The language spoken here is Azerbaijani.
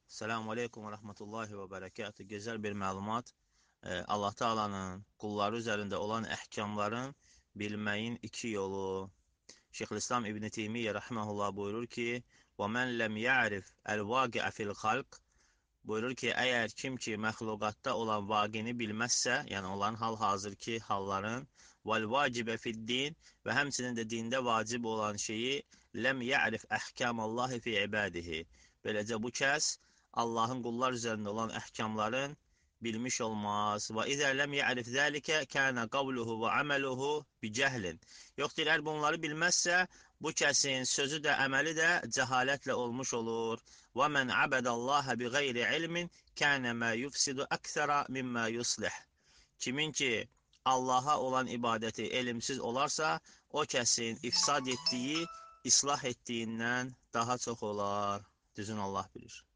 Selamun Aleyküm və Rəhmətullahi və Bərəkətü. Gözəl bir məlumat. Allah Taala'nın qulları üzərində olan əhkamların bilməyin iki yolu. Şeyxülislam İbn Teymiyyə rəhməhullah buyurur ki: "Və men lem ya'rif el-vaqi'a fil xalq" buyurur ki, əgər kim ki məxluqatda olan vaqini bilməzsə, yəni olan hal-hazırki halların vəl-vacibə fid-din və həmçinin də dində vacib olan şeyi ləm ya'rif əhkamallahi fi ibadihi. Beləcə bu kəs Allahın qullar üzərində olan əhkamların bilmiş olmaz. Və izə ləm ya'rif zəlikə kənə qavluhu və əməluhu bicəhlin. Yox, deyilər, bunları bilməzsə, bu kəsin sözü də, əməli də cəhalətlə olmuş olur. Və mən abədəllaha bi qeyri ilmin kənə mə yufsidu əksərə mimmə yuslih. Kimin ki Allaha olan ibadəti elmsiz olarsa, o kəsin ifsad etdiyi, islah etdiyindən daha çox olar. Düzün Allah bilir.